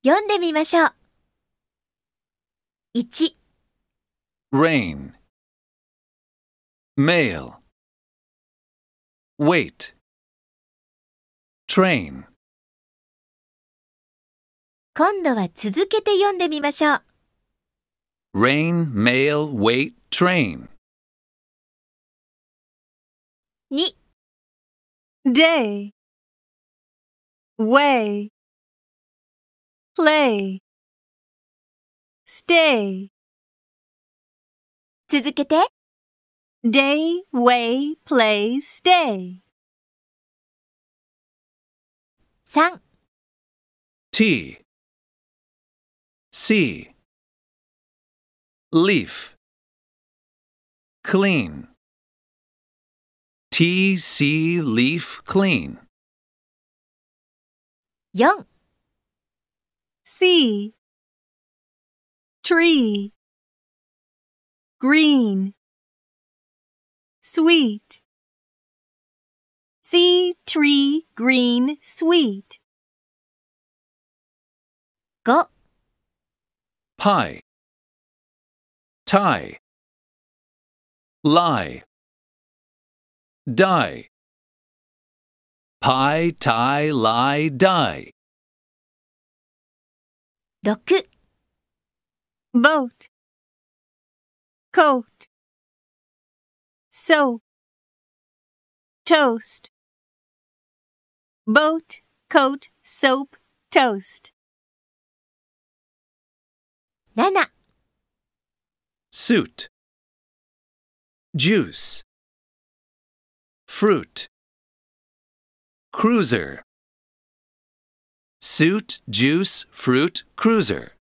読んでみましょう。1、 rain, mail, wait, train. 今度は続けて読んでみましょう。 Rain, mail, wait, train. 2、 day, way, play, stay. 続けて。 Day, way, play, stay. 3、 T, C, leaf, clean. T, C, leaf, clean. 4、 See, tree, green, sweet. See, tree, green, sweet. 5、 Pie, tie, lie, die. Pie, tie, lie, die. 6、 Boat, coat, soap, toast. Boat, coat, soap, toast. 7、 Suit, juice, fruit, cruiser. Suit, juice, fruit, cruiser.